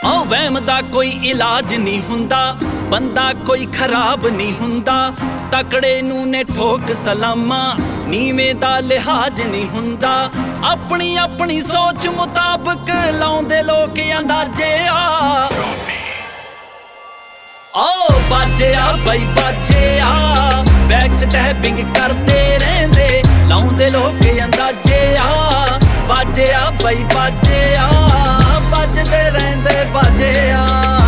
ਆ ਵਹਿਮ ਦਾ ਕੋਈ ਇਲਾਜ ਨਹੀਂ ਹੁੰਦਾ, ਬੰਦਾ ਕੋਈ ਖਰਾਬ ਨਹੀਂ ਹੁੰਦਾ। ਤਕੜੇ ਨੂੰ ਨੇ ਠੋਕ ਸਲਾਮਾਂ, ਨੀਵੇਂ ਦਾ ਲਿਹਾਜ਼ ਨਹੀਂ ਹੁੰਦਾ। ਆਪਣੀ ਆਪਣੀ ਸੋਚ ਮੁਤਾਬਕ ਲਾਉਂਦੇ ਲੋਕ ਅੰਦਾਜ਼ੇ ਆ। ਓ ਬਾਜਿਆ ਬਈ ਬਾਜਿਆ, ਬੈਕ ਸਟੈਪਿੰਗ ਕਰਦੇ ਰਹਿੰਦੇ, ਲਾਉਂਦੇ ਲੋਕ ਅੰਦਾਜ਼ੇ ਆ। ਬਾਜਿਆ ਬਈ ਬਾਜਿਆ, ਵੱਜਦੇ ਰਹਿੰਦੇ ਬਾਜਿਆ।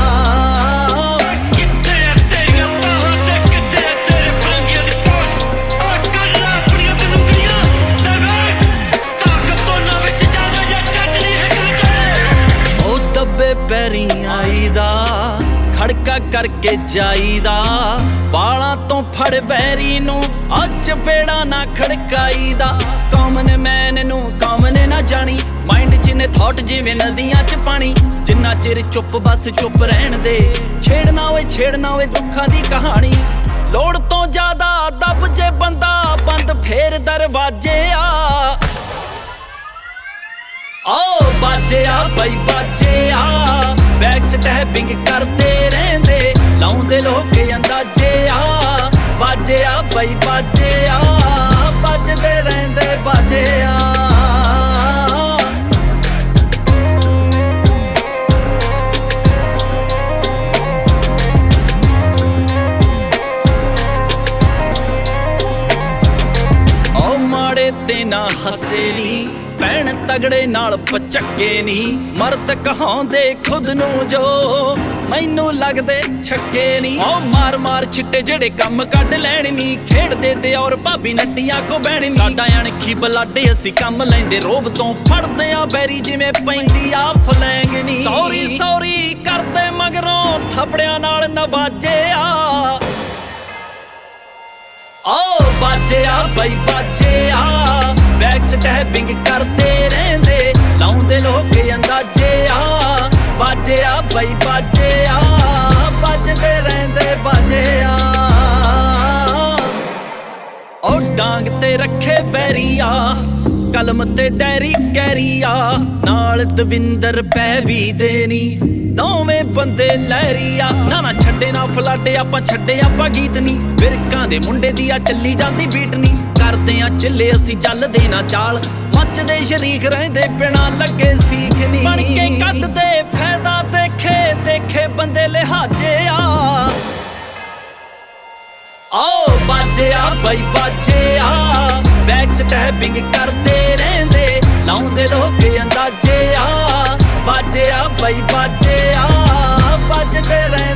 ਪੈਰੀਂ ਆਈਦਾ, ਖੜਕਾ ਕਰਕੇ ਜਾਈਦਾ, ਬਾਲਾਂ ਤੋਂ ਫੜ ਵੈਰੀ ਨੂੰ ਅੱਜ ਬੇੜਾ ਨਾ ਖੜਕਾਈਦਾ। ਕਾਮਨ ਮੈਨ ਨੂੰ ਕਾਮਨ ਨਾ ਜਾਣੀ, ਮਾਈਂਡ 'ਚ ਨੇ ਥੌਟ ਜਿਵੇਂ ਨਦੀਆਂ 'ਚ ਪਾਣੀ। ਜਿੰਨਾ ਚਿਰ ਚੁੱਪ ਬਸ ਚੁੱਪ ਰਹਿਣ ਦੇ, ਛੇੜਨਾ ਓਏ ਦੁੱਖਾਂ ਦੀ ਕਹਾਣੀ। ਲੋੜ ਤੋਂ ਜ਼ਿਆਦਾ ਦੱਬ ਜੇ ਬੰਦਾ, ਬੰਦ ਫੇਰ ਦਰਵਾਜ਼ੇ ਆ। ਓ ਬਾਜਿਆ ਬਈ ਬਾਜਿਆ, ਬੈਕ ਸਟੈਪਿੰਗ ਕਰਦੇ ਰਹਿੰਦੇ, ਲਾਉਂਦੇ ਲੋਕ ਅੰਦਾਜ਼ੇ ਆ। ਬਾਜਿਆ ਬਈ ਬਾਜਿਆ, ਵੱਜਦੇ ਰਹਿੰਦੇ ਬਾਜਿਆ। ਓ ਮਾੜੇ ਤੇ ਨਾ ਹੱਸੇ ਨੀ, ਭੈਣ ਤਗੜੇ ਨਾਲ ਪਚੱਕੇ ਨੀ। ਮਰਦ ਕਹਾਉਂਦੇ ਖੁਦ ਨੂੰ ਜੋ, ਮੈਨੂੰ ਲੱਗਦੇ ਛੱਕੇ ਨੀ। ਓ ਮਾਰ ਮਾਰ ਛਿੱਟੇ ਜਿਹੜੇ ਕੰਮ ਕੱਢ ਲੈਣ ਨੀ, ਖੇਡਦੇ ਤੇ ਔਰ ਭਾਬੀ ਨੱਟੀਆਂ ਕੋ ਬਹਿਣ ਨੀ। ਸਾਡਾ ਅਣਖੀ ਬਲਾਡੇ ਅਸੀਂ ਕੰਮ ਲੈਂਦੇ, ਰੋਬ ਤੋਂ ਫੜਦੇ ਆ ਬੈਰੀ ਜਿਵੇਂ ਪੈਂਦੀ ਆ ਫਲੈਂਗ ਨੀ। ਸੌਰੀ ਸੌਰੀ ਕਰਦੇ ਮਗਰੋਂ ਥਪੜਿਆਂ ਨਾਲ ਨਵਾਜੇ ਆ। ਓ ਬਾਜਿਆ ਬਈ ਬਾਜਿਆ, ਬੈਕ ਸਟੈਪਿੰਗ ਕਰਦੇ ਰਹਿੰਦੇ, ਲਾਉਂਦੇ ਲੋਕ ਅੰਦਾਜ਼ੇ ਆ। ਬਾਜਿਆ ਬਈ ਬਾਜਿਆ, ਵੱਜਦੇ ਰਹਿੰਦੇ ਬਾਜਿਆ। ਓ ਡਾਂਗ ਤੇ ਰੱਖੇ ਵੈਰੀਆ, ਕਲਮ ਤੇ ਡੈਰੀ ਕੈਰੀਆ, ਨਾਲ ਦਵਿੰਦਰ ਪੈ ਵੀ ਦੇਣੀ, ਦੋਵੇਂ ਬੰਦੇ ਲਹਿਰੀਆ। ਨਾ ਛੱਡੇ ਨਾ ਫਲਾਡੇ, ਆਪਾਂ ਛੱਡੇ ਆਪਾਂ ਗੀਤ ਨੀ। ਬਿਰਕਾਂ ਦੇ ਮੁੰਡੇ ਦੀ ਆ ਚੱਲੀ ਜਾਂਦੀ ਬੀਟ ਨੀ, ਕਰਦੇ ਆ ਚੱਲੇ ਅਸੀਂ ਚੱਲਦੇ ਨਾ ਚਾਲ। ਮੱਚਦੇ ਸ਼ਰੀਕ ਰਹਿੰਦੇ ਬਿਨਾ ਲੱਗੇ ਸੀਖ ਨੀ, ਬਣ ਕੇ ਕੱਢਦੇ ਫਾਇਦਾ ਦੇਖੇ ਦੇਖੇ ਬੰਦੇ ਲਿਹਾਜ਼ੇ ਆ। ਓ ਬਾਜਿਆ ਬਈ ਬਾਜਿਆ, ਬੈਕ ਸਟੈਪਿੰਗ ਕਰਦੇ ਰਹਿੰਦੇ, ਲਾਉਂਦੇ ਲੋਕ ਅੰਦਾਜ਼ੇ ਆ। ਬਾਜਿਆ ਬਈ ਬਾਜਿਆ, ਵੱਜਦੇ ਰਹਿੰਦੇ।